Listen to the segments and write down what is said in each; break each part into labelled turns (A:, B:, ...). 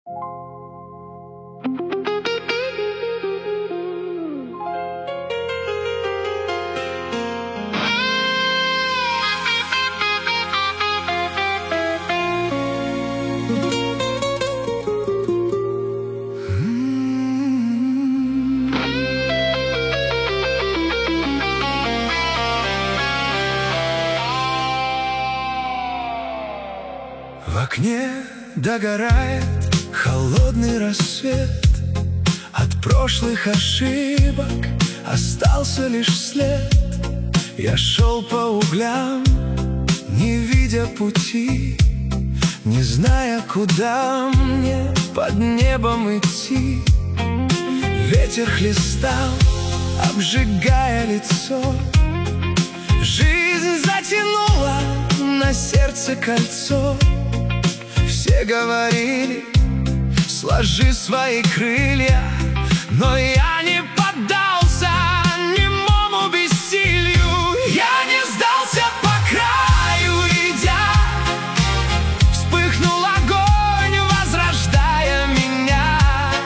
A: В окне догорает холодный рассвет. От прошлых ошибок остался лишь след. Я шел по углям, не видя пути, не зная, куда мне под небом идти. Ветер хлестал, обжигая лицо. Жизнь затянула на сердце кольцо. Все говорили: сложи свои крылья, но я не поддался немому бессилию. Я не сдался по краю, идя. Вспыхнул огонь, возрождая меня.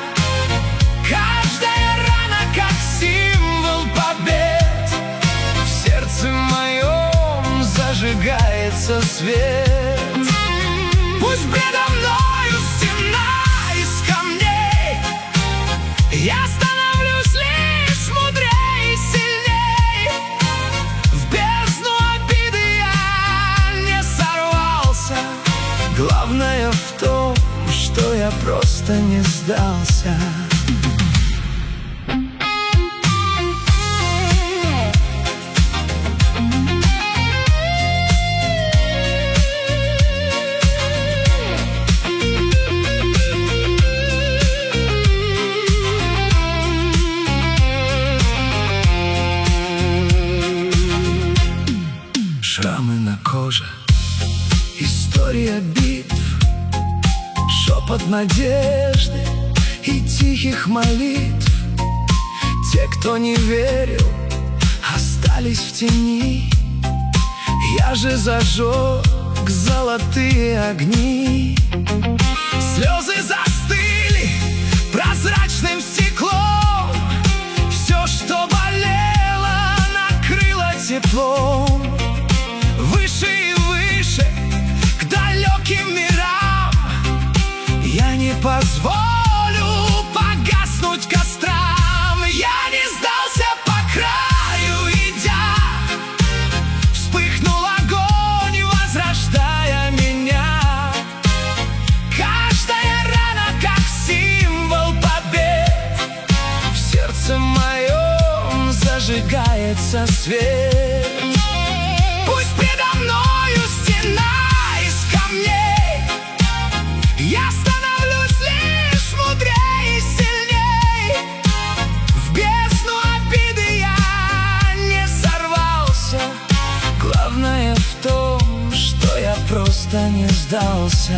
A: Каждая рана как символ побед. В сердце моем зажигается свет. Пусть предо мною стена из камней, я становлюсь лишь мудрее и сильней. В бездну обиды я не сорвался. Главное в том, что я просто не сдался. Шрамы на коже, история битв, шепот надежды и тихих молитв. Те, кто не верил, остались в тени. Я же зажег золотые огни. Слезы застыли прозрачным стеклом. Все, что болело, накрыло теплом. Выше и выше, к далеким мирам. Я не позволю погаснуть кострам. Я не сдался по краю, идя. Вспыхнул огонь, возрождая меня. Каждая рана как символ побед. В сердце моем зажигается свет. Пусть предо мною стена из камней, я становлюсь лишь мудрее и сильней. В бездну обиды я не сорвался. Главное в том, что я просто не сдался.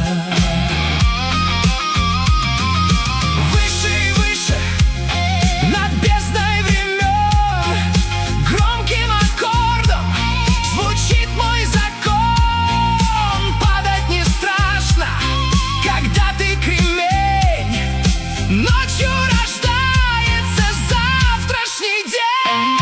A: Ночью рождается завтрашний день.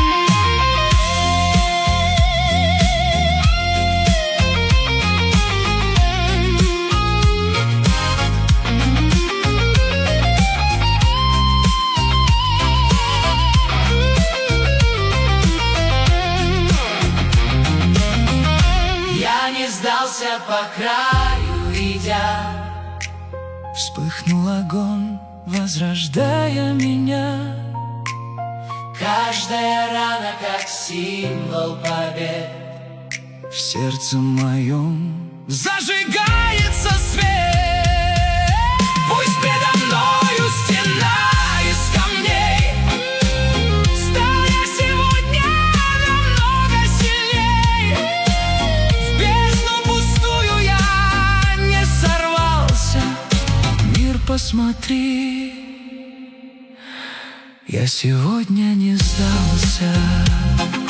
A: Я не сдался по краю, идя. Вспыхнул огонь, возрождая меня. Каждая рана как символ побед. В сердце моем зажигается свет. Пусть предо мною стена из камней, стал я сегодня намного сильней. В бездну пустую я не сорвался. Мир, посмотри, я сегодня не сдался.